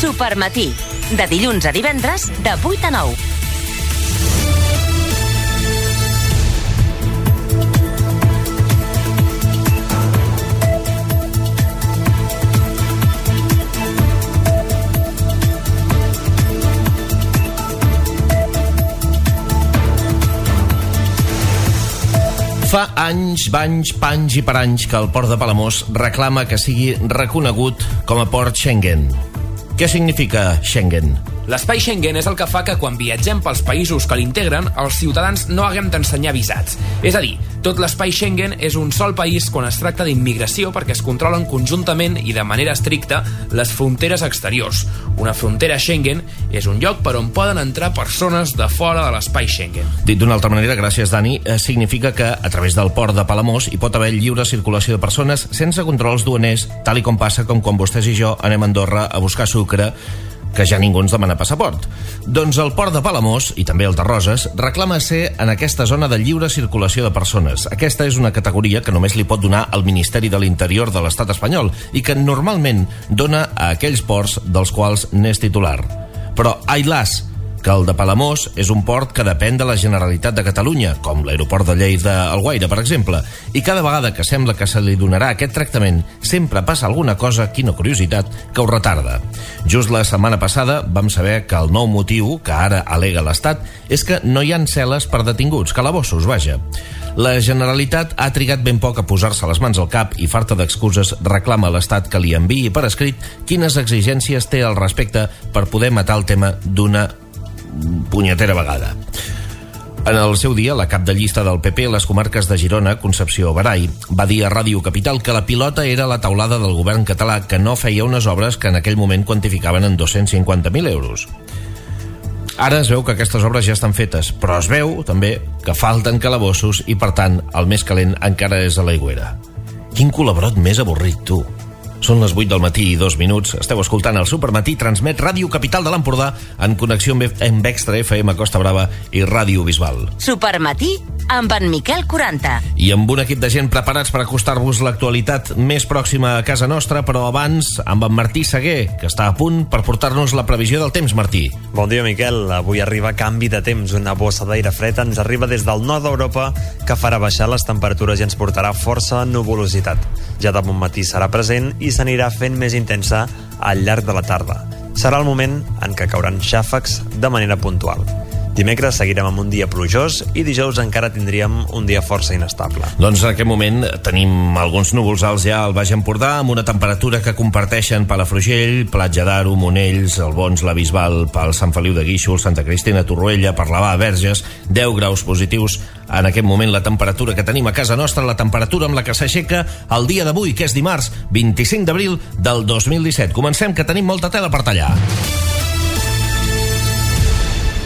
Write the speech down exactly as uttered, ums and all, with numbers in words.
Supermatí, de dilluns a divendres, de vuit a nou. Fa anys, banys, panys i paranys que el port de Palamós reclama que sigui reconegut com a port Schengen. Què significa Schengen? L'espai Schengen és el que fa que quan viatgem pels països que l'integren, els ciutadans no haguem d'ensenyar visats. És a dir, tot l'espai Schengen és un sol país quan es tracta d'immigració perquè es controlen conjuntament i de manera estricta les fronteres exteriors. Una frontera Schengen és un lloc per on poden entrar persones de fora de l'espai Schengen. Dit d'una altra manera, gràcies Dani, significa que a través del port de Palamós hi pot haver lliure circulació de persones sense controls duaners, tal i com passa com quan vostès i jo anem a Andorra a buscar sucre, que ja ningú ens demana passaport. Doncs el port de Palamós, i també el de Roses, reclama ser en aquesta zona de lliure circulació de persones. Aquesta és una categoria que només li pot donar el Ministeri de l'Interior de l'Estat espanyol i que normalment dona a aquells ports dels quals n'és titular. Però, ai las, que el de Palamós és un port que depèn de la Generalitat de Catalunya, com l'aeroport de Lleida-Alguaire, per exemple, i cada vegada que sembla que se li donarà aquest tractament, sempre passa alguna cosa, quina curiositat, que ho retarda. Just la setmana passada vam saber que el nou motiu, que ara al·lega l'Estat, és que no hi ha cel·les per detinguts, calabossos, vaja. La Generalitat ha trigat ben poc a posar-se les mans al cap i, farta d'excuses, reclama a l'Estat que li enviï per escrit quines exigències té al respecte per poder matar el tema d'una punyetera vegada. En el seu dia, la cap de llista del P P a les comarques de Girona, Concepció Barai, va dir a Ràdio Capital que la pilota era la taulada del govern català, que no feia unes obres que en aquell moment quantificaven en dos-cents cinquanta mil euros. Ara es veu que aquestes obres ja estan fetes, però es veu, també, que falten calabossos i, per tant, el més calent encara és a l'aigüera. Quin colabrot més avorrit, tu! Són les vuit del matí i dos minuts. Esteu escoltant el Supermatí, transmet Ràdio Capital de l'Empordà en connexió amb Extra F M Costa Brava i Ràdio Bisbal. Supermatí amb en Miquel quaranta. I amb un equip de gent preparats per acostar-vos l'actualitat més pròxima a casa nostra, però abans amb en Martí Seguer, que està a punt per portar-nos la previsió del temps. Martí. Bon dia, Miquel. Avui arriba canvi de temps. Una bossa d'aire fred ens arriba des del nord d'Europa que farà baixar les temperatures i ens portarà força nuvolositat. Ja de bon matí serà present i s'anirà fent més intensa al llarg de la tarda. Serà el moment en què cauran xàfecs de manera puntual. Dimecres seguirem amb un dia plujós i dijous encara tindríem un dia força inestable. Doncs en aquest moment tenim alguns núvols alts ja al Baix Empordà, amb una temperatura que comparteixen Palafrugell, Platja d'Aro, Monells, Albons, la Bisbal, pel Sant Feliu de Guíxols, Santa Cristina, Torroella, Parlavà, Verges, deu graus positius. En aquest moment la temperatura que tenim a casa nostra, la temperatura amb la que s'aixeca el dia d'avui, que és dimarts, vint-i-cinc d'abril del dos mil disset. Comencem, que tenim molta tela per tallar.